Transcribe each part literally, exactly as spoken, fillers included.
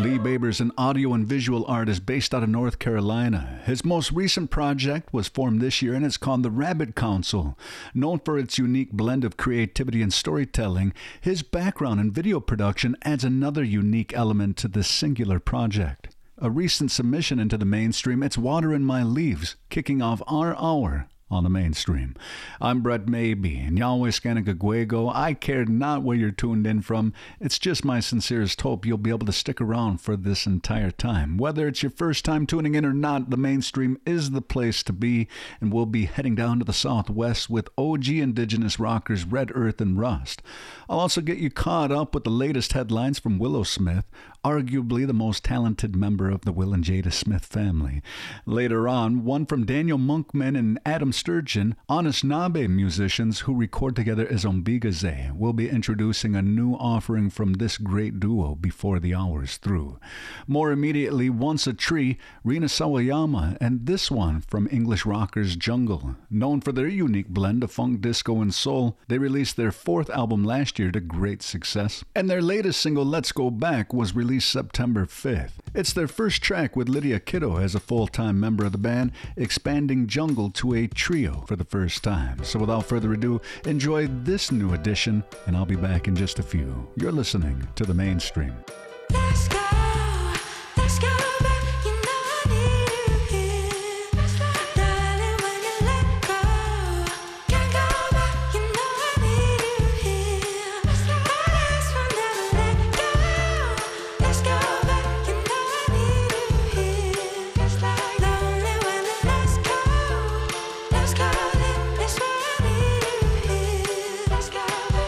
Lee Baber's an audio and visual artist based out of North Carolina. His most recent project was formed this year and it's called The Rabbit Council. Known for its unique blend of creativity and storytelling, his background in video production adds another unique element to this singular project. A recent submission into the mainstream, it's Water in My Leaves, kicking off our hour on the mainstream. I'm Brett Maybe, and Yahweh Scanagaguego. I care not where you're tuned in from. It's just my sincerest hope you'll be able to stick around for this entire time. Whether it's your first time tuning in or not, the mainstream is the place to be, and we'll be heading down to the Southwest with O G Indigenous rockers Red Earth and Rust. I'll also get you caught up with the latest headlines from Willow Smith, arguably the most talented member of the Will and Jada Smith family. Later on, one from Daniel Monkman and Adam Sturgeon, Anishinaabe musicians who record together as Ombigaze, will be introducing a new offering from this great duo before the hour's through. More immediately, Once a Tree, Rina Sawayama, and this one from English rockers Jungle. Known for their unique blend of funk, disco, and soul, they released their fourth album last year to great success. And their latest single, Let's Go Back, was released September fifth. It's their first track with Lydia Kiddo as a full-time member of the band, expanding Jungle to a trio for the first time. So without further ado, enjoy this new edition, and I'll be back in just a few. You're listening to The Mainstream. Let's go, let's go back, you know I need you here. Darling, when you let go, can't go back, you know I need you here. Promise we'll never let go. Let's go back, you know I need you here. Lonely when the lights go, let's go there, that's why I need you here. Let's go back.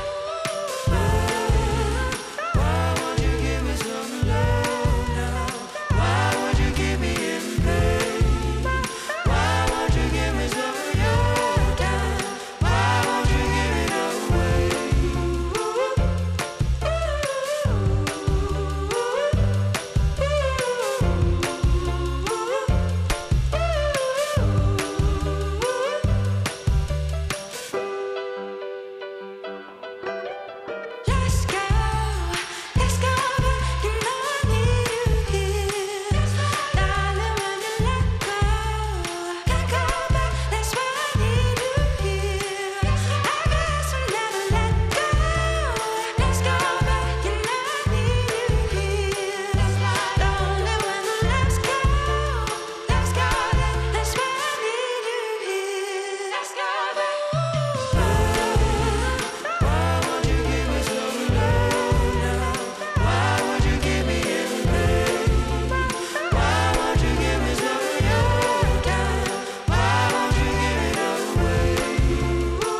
Why won't you give me some love now? Why won't you give me in pain? Why won't you give me some of your time? Why won't you give it away? Let's go, let's go back, you know I need you here. Darling, when you let go, can't go back, that's why I need you here. I guess we'll never let go. Let's go back, you know I need you here. Lonely when the lights go, let's go there, that's why I need you here. Let's go back. Why won't you give me some love now? Why won't you give me in pain? Why won't you give me some of your time? Why won't you give it away?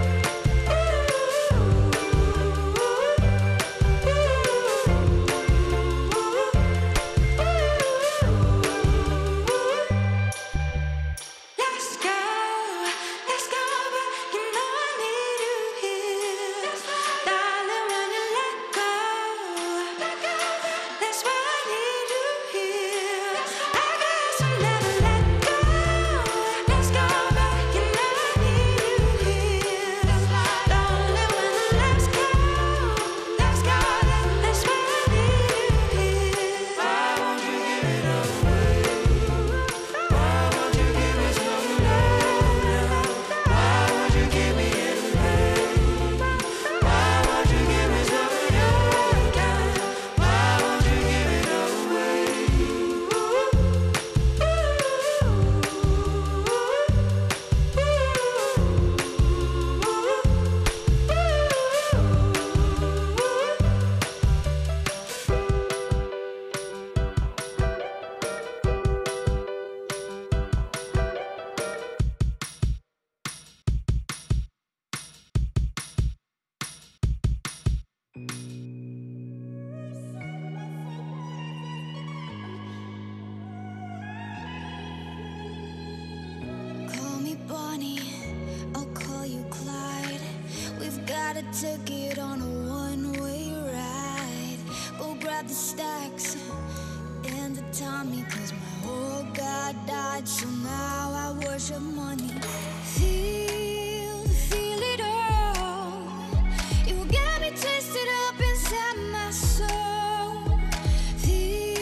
Let's go, let's go back, you know I need you here. Darling, when you let go, that's why I need you here. I guess we'll never let go. Let's go back, you know I need you here. Lonely when the lights go, let's go there, that's why I need you here. Why won't you give it away? Why won't you give me some love now? Why won't you give me in pain? Why won't you give me some of your time? Why won't you give it Call me Bonnie, I'll call you Clyde. We've got a ticket on a one-way ride. Go grab the stacks and the Tommy, cause my old God died, so now I worship money. Feel, feel it all. You got me twisted up inside my soul. Feel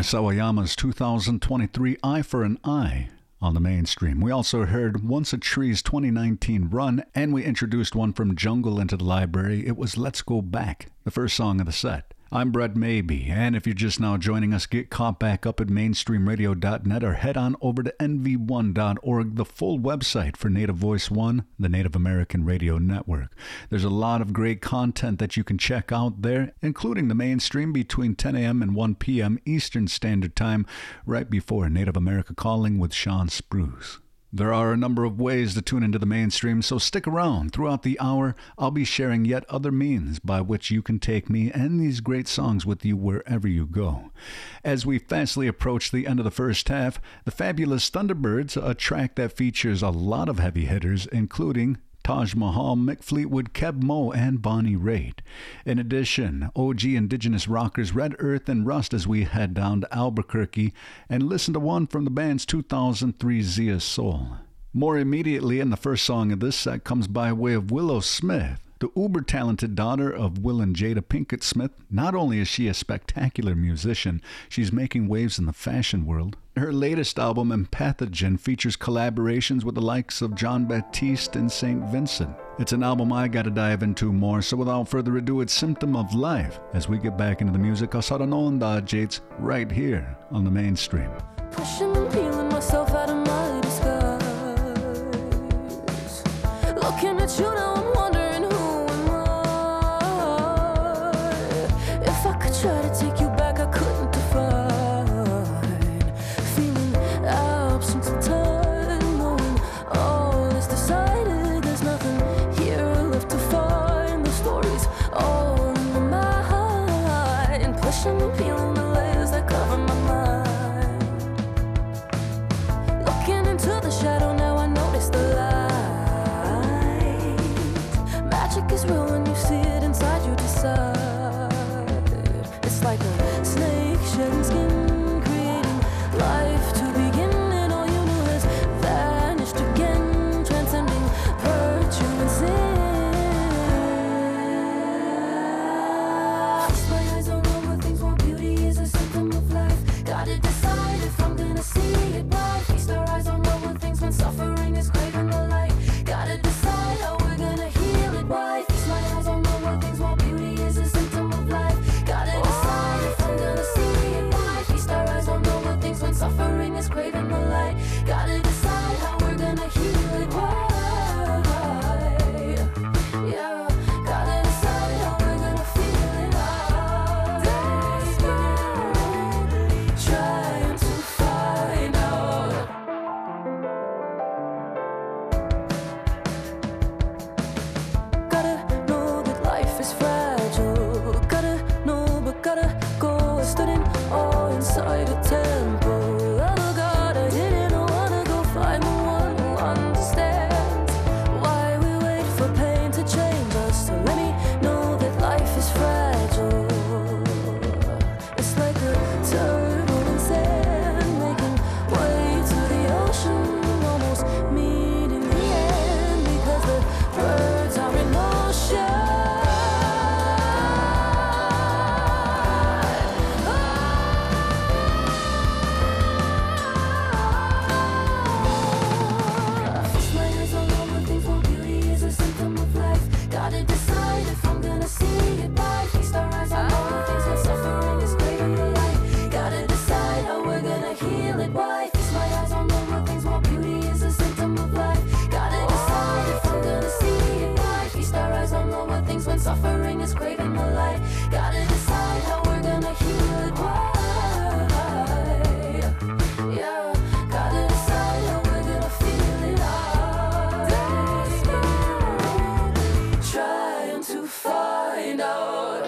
Sawayama's two thousand twenty-three Eye for an Eye on the mainstream. We also heard Once a Tree's twenty nineteen Run, and we introduced one from Jungle into the library. It was Let's Go Back, the first song of the set. I'm Brett Maybe, and if you're just now joining us, get caught back up at mainstream radio dot net or head on over to N V one dot org, the full website for Native Voice One, the Native American Radio Network. There's a lot of great content that you can check out there, including the mainstream between ten a.m. and one p.m. Eastern Standard Time, right before Native America Calling with Sean Spruce. There are a number of ways to tune into the mainstream, so stick around. Throughout the hour, I'll be sharing yet other means by which you can take me and these great songs with you wherever you go. As we fastly approach the end of the first half, the fabulous Thunderbirds, a track that features a lot of heavy hitters, including Taj Mahal, Mick Fleetwood, Keb Mo, and Bonnie Raitt. In addition, O G Indigenous rockers Red Earth and Rust as we head down to Albuquerque and listen to one from the band's two thousand three Zia Soul. More immediately, and the first song of this set comes by way of Willow Smith, the uber-talented daughter of Will and Jada Pinkett Smith. Not only is she a spectacular musician, she's making waves in the fashion world. Her latest album, Empathogen, features collaborations with the likes of John Baptiste and Saint Vincent. It's an album I gotta dive into more, so without further ado, it's Symptom of Life as we get back into the music Asaranonda Jates right here on the mainstream. Pushing and peeling myself out of my disguise. Looking at you now, I'm wondering who am I? If I could try to take you back, I couldn't define. Feeling absence of time, knowing all is decided. There's nothing here left to find. The story's all in my mind. Pushing and peeling the layers that cover my mind. Looking into the shadow, now I notice the light. Magic is real when you see it inside, you decide. It's like a snake shedding skin, creating life to begin, and all you know has vanished again, transcending virtue and sin. Fix my eyes on all the things, more beauty is a symptom of life. Gotta decide if I'm gonna see it right. Feast our eyes on all the things when suffering is craving the light. Gotta decide how we're gonna heal it. Why? Feast my eyes on all the things, more beauty is a symptom of life. Gotta decide if I'm gonna see it. Why? Feast our eyes on all the things when suffering is craving the light. Gotta decide how we're gonna heal it. Why? Yeah, gotta decide how we're gonna feel it. Desperately trying to find out. Gotta know that life is fragile. Gotta know, but gotta go. I stood in awe inside a temple. Other God, I didn't wanna go find the one who understands why we wait for pain to change us. So let me know that life is fragile. It's like a turtle in sand, making way to the ocean, almost meeting the end because the birds are in motion. Fix my eyes on all the things, more beauty is a symptom of life. Gotta decide if I'm gonna see it right. Feast our eyes on all the things when suffering is craving the light. Gotta decide how we're gonna heal it. Why? Feast my eyes on all the things, more beauty is a symptom of life. Gotta decide if I'm gonna see it right. Feast our eyes on all the things when suffering is craving the light. Gotta decide how we're gonna heal it. Why? Yeah, gotta decide how we're gonna feel it. Desperately trying to find out.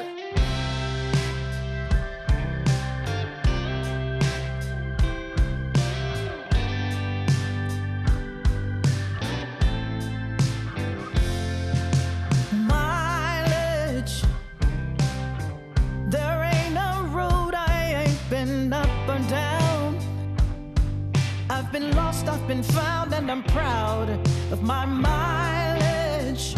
Mileage. There ain't a road I ain't been up or down. I've been lost, I've been found, and I'm proud of my mileage.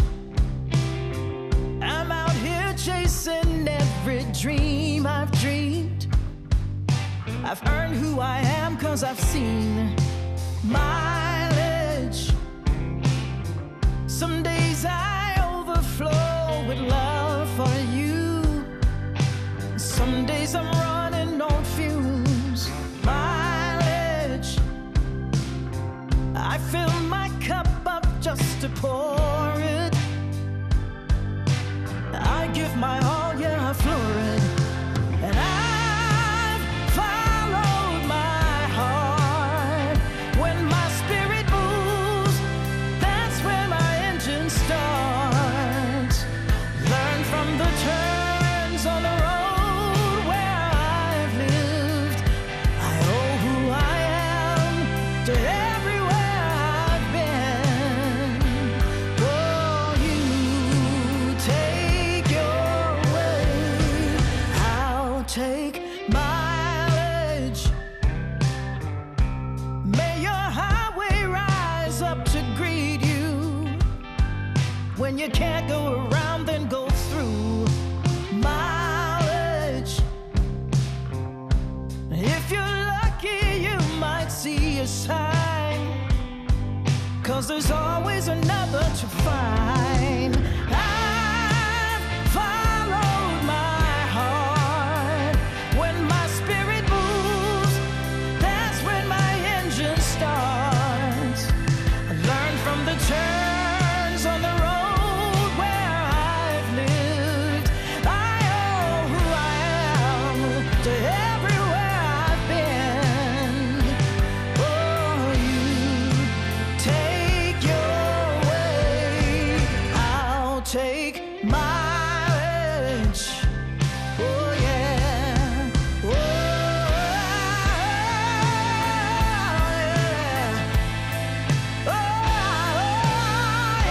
I'm out here chasing every dream I've dreamed. I I've earned who I am cause I've seen mileage. Some days I overflow with love for you. Some days I'm running on fumes. Mileage. I fill my cup up just to pour it. I give my all, yeah, I floor it. And I've followed my heart. When my spirit moves, that's when my engine starts. Learn from the turns on the road where I've lived. I owe who I am to everywhere I've been. Oh, you take your way, I'll take mileage. May your highway rise up to greet you. When you can't go around, then go through. Mileage. If you're lucky, you might see a sign, cause there's always another to find. I've followed my heart. When my spirit moves, that's when my engine starts. I learn from the turns on the road where I've lived. I owe who I am to everywhere I've been. Oh, you take your way, I'll take mileage. Oh, yeah. Oh, yeah. Oh,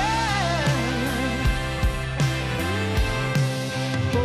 yeah.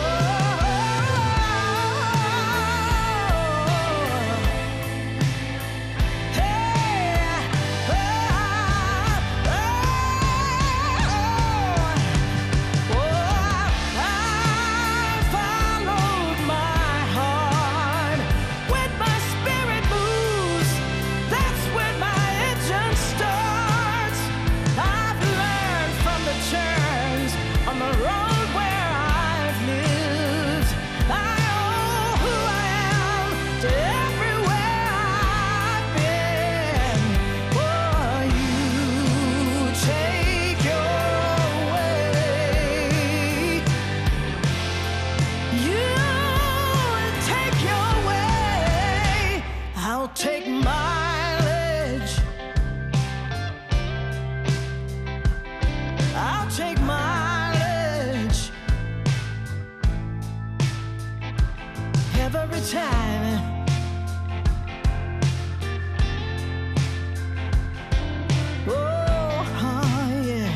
On the road where I've lived, I owe who I am to everywhere I've been. Oh, you take your way. You take your way. I'll take mileage. I'll take mileage every time. Oh, yeah.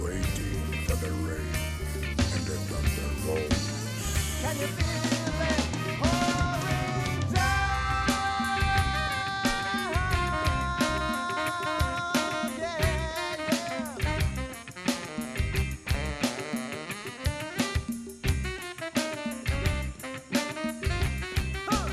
waiting for the rain and the thunder rolls. Can you feel it pouring down? Yeah, yeah. Huh.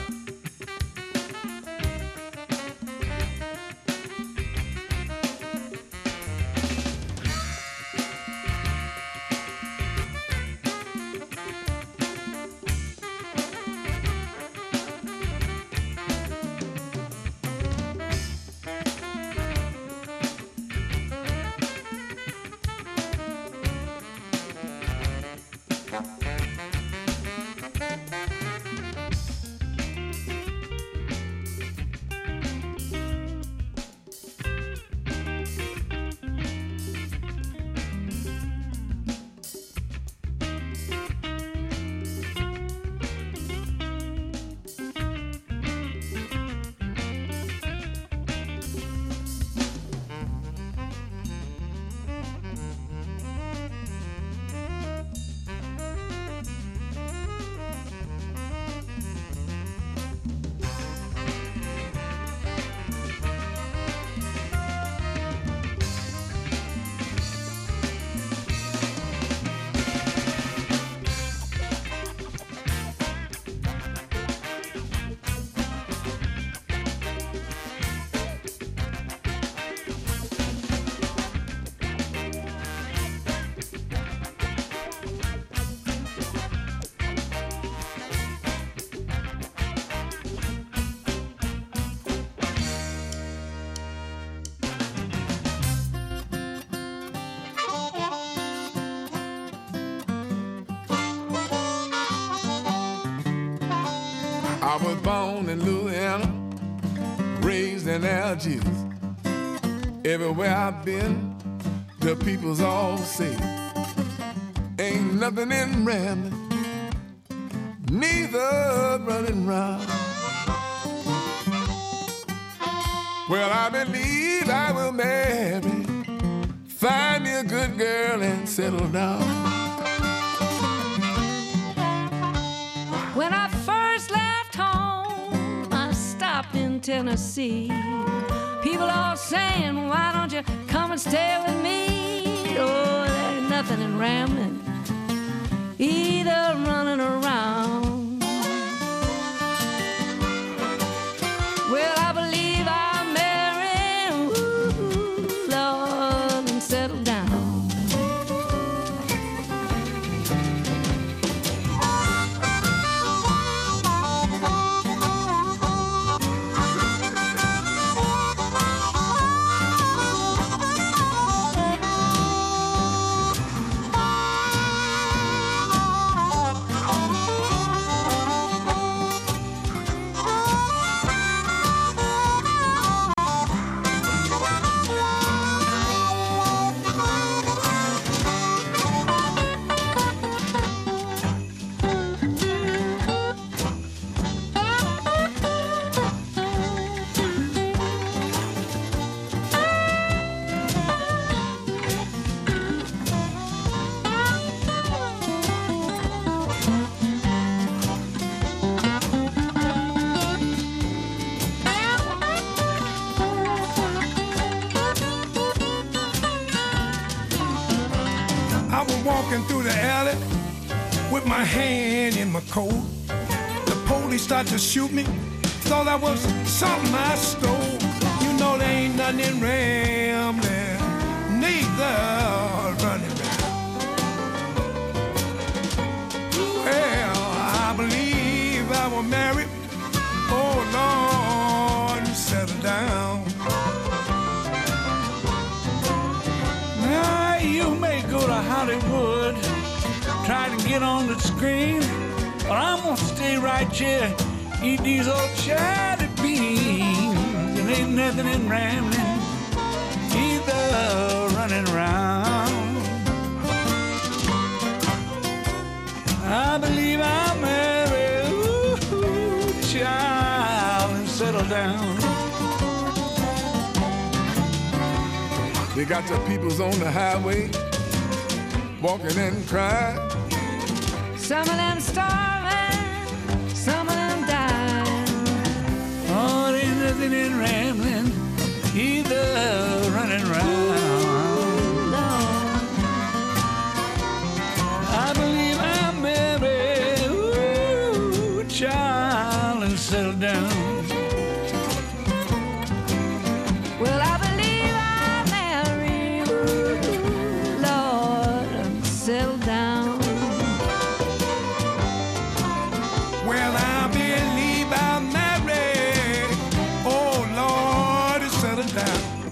I was born in Louisiana, raised in Algiers. Everywhere I've been, the people's all say, ain't nothing in rambling, neither running round. Well, I believe I will marry, find me a good girl and settle down. When I first left home, I stopped in Tennessee. People all saying, why don't you come and stay with me? Oh, there ain't nothing in rambling, either running around. Well, I believe I'll marry, ooh, Lord, and settle down. Walking through the alley with my hand in my coat. The police started to shoot me, thought I was something I stole. You know there ain't nothing in rambling, neither running around. Well, I believe I will marry, oh Lord, and settle down. Now you may go to Hollywood, try to get on the screen, but I'm gonna stay right here, eat these old cheddar beans. There ain't nothing in rambling, either running around. I believe I'll marry, ooh, child, and settle down. They got the peoples on the highway walking and crying. Some of them starving, some of them dying. Oh, there ain't nothing in rambling, either running round. Lord, I believe I'm married, ooh, child, and settled down. well, I believe I'm married, ooh, Lord, and settled down. Well, I believe I'm married. Oh, Lord, it's settled down.